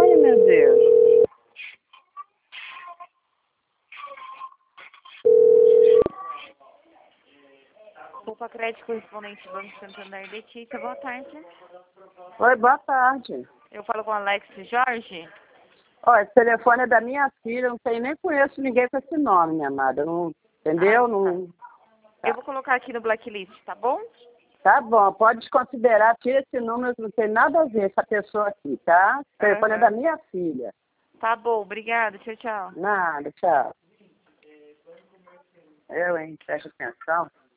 Ai, meu Deus. Opa, crédito correspondente Banco Santander Letícia, boa tarde. Oi, boa tarde. Eu falo com Alex Jorge. Olha, esse telefone é da minha filha, eu não sei, nem conheço ninguém com esse nome, minha amada. Não, entendeu? Não. Eu vou colocar aqui no blacklist, tá bom? Tá bom, pode desconsiderar, tira esse número, não tem nada a ver essa pessoa aqui, tá? O telefone é da minha filha. Tá bom, obrigada, tchau, tchau. Nada, tchau. Eu, hein? Presta atenção.